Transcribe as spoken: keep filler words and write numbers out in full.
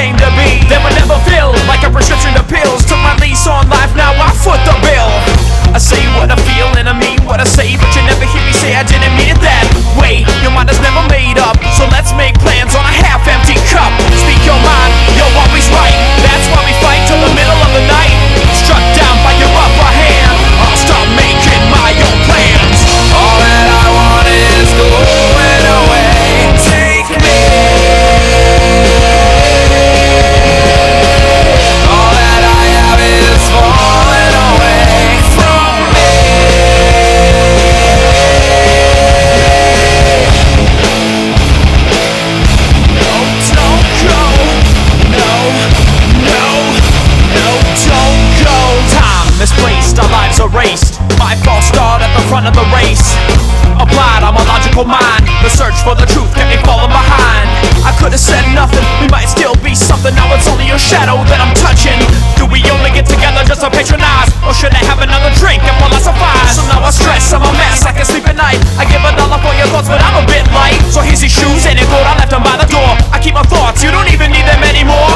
came to be. They would never feel like a prescription to pills. Took my lease on life, now I foot the bill. I say what I feel and I mean what I say, but you never hear me say I didn't mean it that way. Your mind is never made up, so let's make plans on a half-empty cup. Speak your mind, you're always right. That's why we fight till the middle of the night. Struck down by your upper hand, I'll start making my own plans. All that I want is going away. Take me. All that I have is falling away from me. No, don't go. No, no, no, don't go. Time misplaced, our lives erased. My false start at the front of the race. Applied on my logical mind. The search for the truth kept me falling behind. I could have said nothing, we might still be something. Now it's only your shadow that I'm touching. Do we only get together just to patronize? Or should I have another drink and philosophize? So now I stress, I'm a mess, I can sleep at night. I give a dollar for your thoughts, but I'm a bit light. So here's his shoes and your coat, I left them by the door. I keep my thoughts, you don't even need them anymore.